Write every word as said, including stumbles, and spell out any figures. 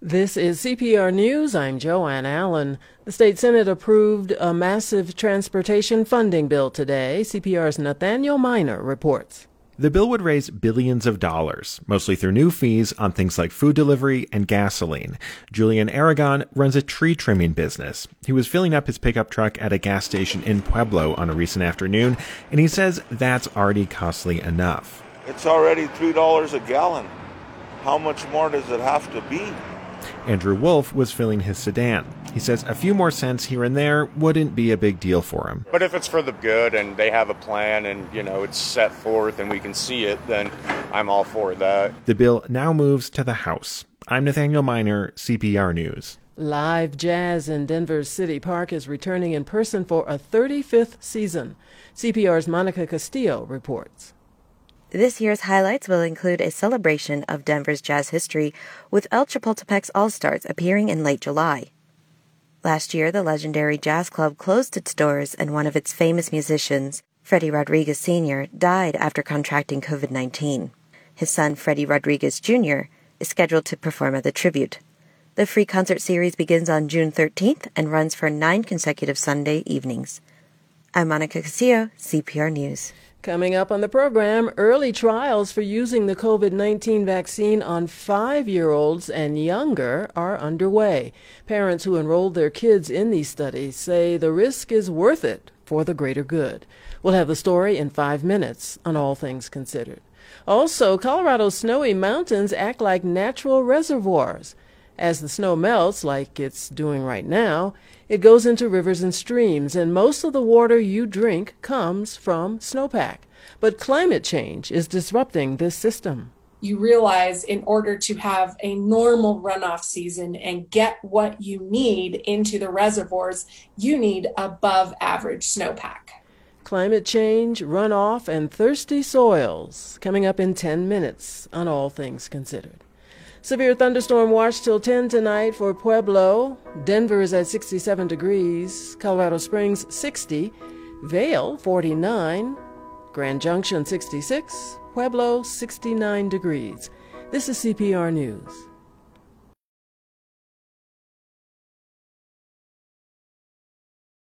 This is C P R News. I'm Joanne Allen. The state Senate approved a massive transportation funding bill today. C P R's Nathaniel Miner reports. The bill would raise billions of dollars, mostly through new fees on things like food delivery and gasoline. Julian Aragon runs a tree trimming business. He was filling up his pickup truck at a gas station in Pueblo on a recent afternoon, and he says that's already costly enough. It's already three dollars a gallon. How much more does it have to be? Andrew Wolf was filling his sedan. He says a few more cents here and there wouldn't be a big deal for him. But if it's for the good and they have a plan and, you know, it's set forth and we can see it, then I'm all for that. The bill now moves to the House. I'm Nathaniel Miner, C P R News. Live jazz in Denver's City Park is returning in person for a thirty-fifth season. C P R's Monica Castillo reports. This year's highlights will include a celebration of Denver's jazz history, with El Chapultepec's All-Stars appearing in late July. Last year, the legendary jazz club closed its doors, and one of its famous musicians, Freddie Rodriguez Senior, died after contracting covid nineteen. His son, Freddie Rodriguez Junior, is scheduled to perform at the tribute. The free concert series begins on June thirteenth and runs for nine consecutive Sunday evenings. I'm Monica Castillo, C P R News. Coming up on the program, early trials for using the covid nineteen vaccine on five-year-olds and younger are underway. Parents who enrolled their kids in these studies say the risk is worth it for the greater good. We'll have the story in five minutes on All Things Considered. Also, Colorado's snowy mountains act like natural reservoirs. As the snow melts, like it's doing right now, it goes into rivers and streams, and most of the water you drink comes from snowpack. But climate change is disrupting this system. You realize in order to have a normal runoff season and get what you need into the reservoirs, you need above average snowpack. Climate change, runoff, and thirsty soils, coming up in ten minutes on All Things Considered. Severe thunderstorm watch till ten tonight for Pueblo. Denver is at sixty-seven degrees. Colorado Springs, sixty. Vail, forty-nine. Grand Junction, sixty-six. Pueblo, sixty-nine degrees. This is C P R News.